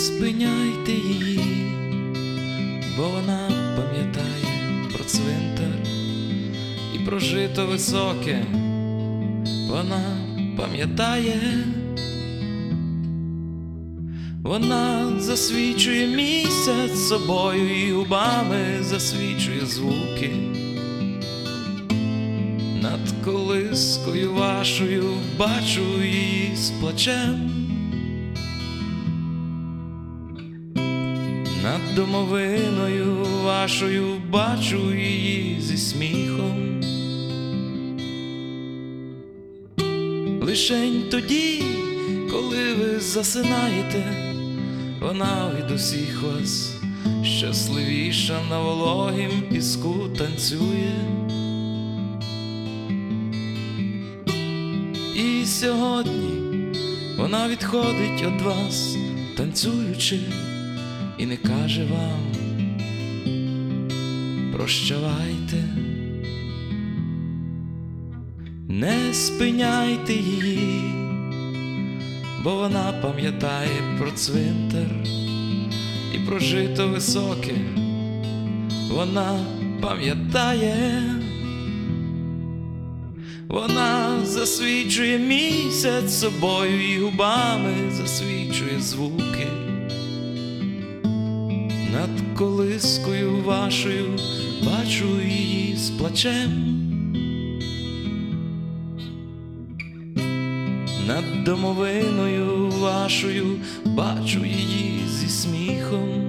спиняйте її, бо вона пам'ятає про цвинтар і про жито високе, вона пам'ятає. Вона засвічує місяць собою і губами засвічує звуки. Над колискою вашою бачу її з плачем, над домовиною вашою бачу її зі сміхом. Лишень тоді, коли ви засинаєте, вона від усіх вас щасливіша на вологім піску танцює. І сьогодні вона відходить від вас, танцюючи, і не каже вам прощавайте. Не спиняйте її, бо вона пам'ятає про цвинтар і про жито високе, вона пам'ятає. Вона засвічує місяць собою і губами засвічує звуки. Над колискою вашою бачу її з плачем, над домовиною вашою бачу її зі сміхом.